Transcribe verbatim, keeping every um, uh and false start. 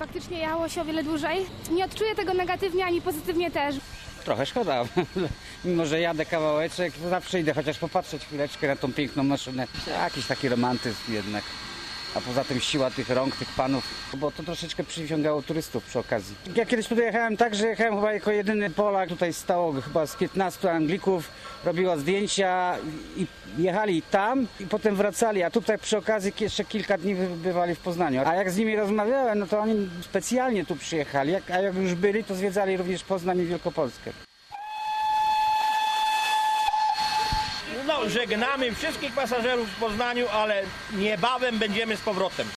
faktycznie jechało się o wiele dłużej. Nie odczuję tego negatywnie ani pozytywnie też. Trochę szkoda, mimo że jadę kawałeczek, to zawsze idę chociaż popatrzeć chwileczkę na tą piękną maszynę. Jakiś taki romantyzm jednak. A poza tym siła tych rąk, tych panów, bo to troszeczkę przyciągało turystów przy okazji. Ja kiedyś tutaj jechałem tak, że jechałem chyba jako jedyny Polak. Tutaj stało chyba z piętnastu Anglików, robiło zdjęcia i jechali tam i potem wracali, a tutaj przy okazji jeszcze kilka dni bywali w Poznaniu. A jak z nimi rozmawiałem, no to oni specjalnie tu przyjechali, a jak już byli, to zwiedzali również Poznań i Wielkopolskę. No, żegnamy wszystkich pasażerów w Poznaniu, ale niebawem będziemy z powrotem.